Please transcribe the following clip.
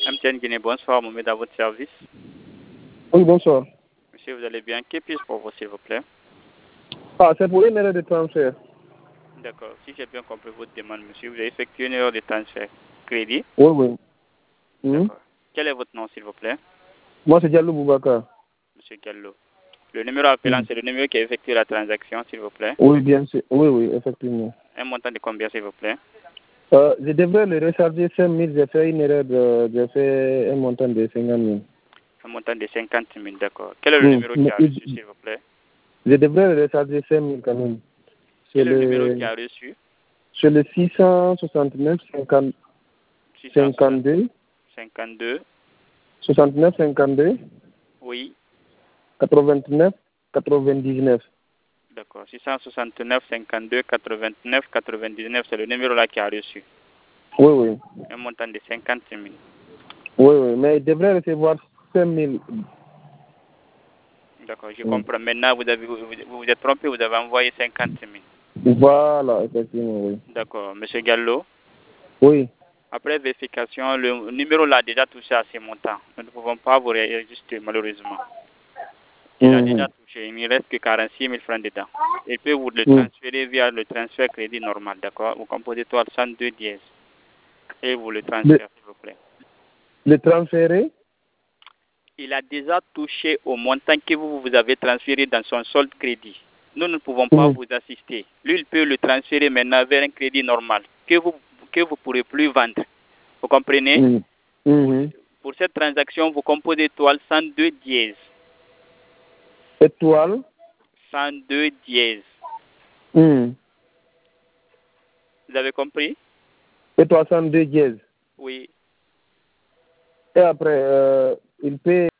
MTN Guinée, bonsoir, Mohamed à votre service. Oui, bonsoir. Monsieur, vous allez bien? Que puis-je pour vous, s'il vous plaît? Ah, c'est pour une erreur de transfert. D'accord. Si j'ai bien compris votre demande, monsieur, vous avez effectué une erreur de transfert crédit? Oui, oui. D'accord. Quel est votre nom, s'il vous plaît? Moi, c'est Diallo Boubacar. Monsieur Gallo. Le numéro appelant, c'est le numéro qui a effectué la transaction, s'il vous plaît. Oui, bien sûr. Oui, oui, effectivement. Un montant de combien, s'il vous plaît? Je devrais le recharger 5 000. J'ai fait une erreur j'ai fait un montant de 50 000. Un montant de 50 000, d'accord. Quel est le numéro qui a reçu, s'il vous plaît? Je devrais le recharger 5 000 quand même. Quel est le numéro qui a reçu? C'est le 669 50, 52 52. 69 52 Oui. 89 99. D'accord. 669 52 89 99, c'est le numéro là qui a reçu. Oui, oui. Un montant de 50 000. Oui, oui, mais il devrait recevoir 5 000. D'accord, je comprends. Maintenant, vous êtes trompé, vous avez envoyé 50 000. Voilà, effectivement, oui. D'accord. Monsieur Gallo, Oui. après vérification, le numéro là a déjà touché à ces montants. Nous ne pouvons pas vous réajuster, malheureusement. Il a déjà touché. Il ne reste que 46 000 francs dedans. Il peut vous le transférer via le transfert crédit normal, d'accord? Vous composez étoile 102 dièse. Et vous le transférez, s'il vous plaît. Le transférer? Il a déjà touché au montant que vous avez transféré dans son solde crédit. Nous ne pouvons pas vous assister. Lui, il peut le transférer maintenant vers un crédit normal que vous ne pourrez plus vendre. Vous comprenez? Pour cette transaction, vous composez étoile 102 dièse. Étoile 102 dièse. Vous avez compris? Étoile 102 dièse. Oui. Et après, il peut